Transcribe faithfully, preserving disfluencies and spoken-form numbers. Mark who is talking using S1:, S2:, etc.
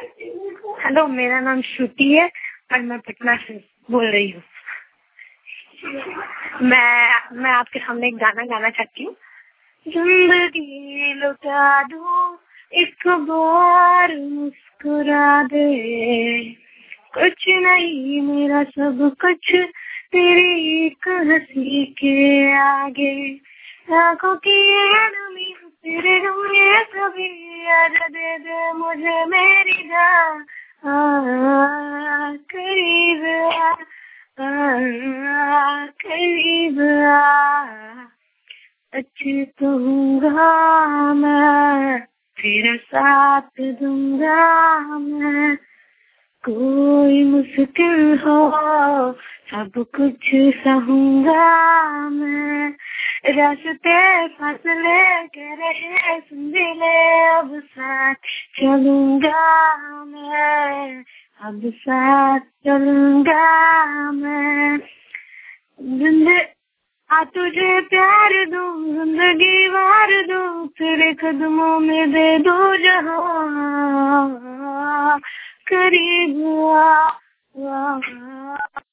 S1: Hello, मेरा नाम श्रुति है और मैं पटना से बोल रही हूँ। मैं मैं आपके सामने एक गाना गाना चाहती हूँ। जिंदगी लुटा दूँ, एक बार मुस्कुरा दे, कुछ नहीं मेरा सब कुछ तेरी एक हंसी के आगे, आंखों की नमी तेरे रूए सभी याद दे दे मुझे मेरी जान, आ करीब आ, आ करीब आ, अच्छी कहूँगा मैं, तेरा साथ दूंगा मैं, कोई मुश्किल हो सब कुछ सहूंगा मैं, रास्ते फासले कह रहे सुन ले, अब साथ चलूंगा मैं, अब साथ चलूंगा मैं, जिंदगी आ तुझे प्यार दूं, जिंदगी वार दूं, तेरे कदमों में दे दो जहां, करीब आ, आ, आ,